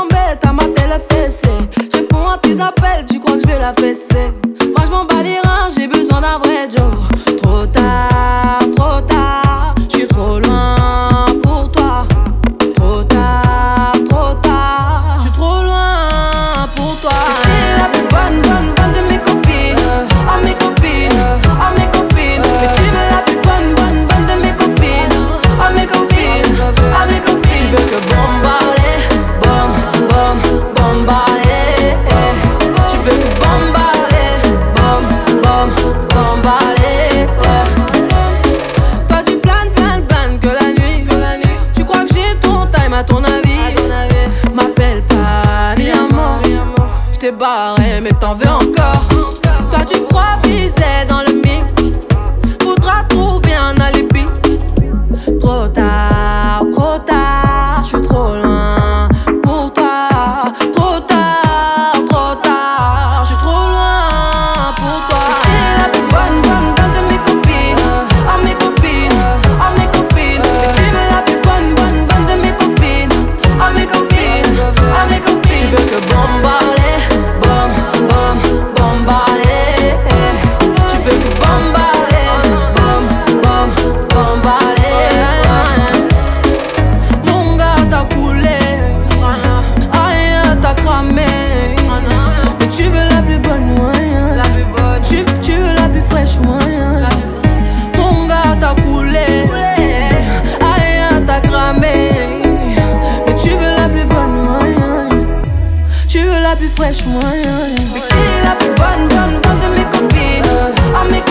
tombée, t'as maté le fessé. Je réponds à tes appels, tu crois que je vais la fesser. Moi je m'en bats les reins, j'ai besoin d'un vrai Joe. Trop tard, je suis trop loin pour toi. Trop tard, je suis trop loin pour toi. T'es la plus bonne de mes copines. À mes copines, à mes copines. Mais tu veux la plus bonne de mes copines. À mes copines, à mes copines. Tu veux que bombarder, bombarder. Tu veux que bombarder, bombarder. Toi tu planes que la nuit. Tu crois que j'ai ton time à ton avis. M'appelle pas mi amor. J't'ai barré mais t'en veux encore. Toi tu crois viser dans le mix. Faudra trouver un alibi. Trop tard, je suis trop loin pour toi. Trop tard, je suis trop loin pour toi. T'es la plus bonne de mes copines. À mes copines, à mes copines. Mais tu veux la plus bonne de mes copines. À mes copines, à mes copines. Tu veux que bombarder, bombarder. Tu veux que bombarder, bombarder. Mon gars t'as coulé, aïe t'as cramé. Mais tu veux la plus bonne moyen. Tu veux la plus fraîche moyen. Mon gars t'as coulé, aïe t'as cramé. Mais tu veux la plus bonne moyen. Tu veux la plus fraîche moyen. Mais qui est la plus bonne de mes copines. À mes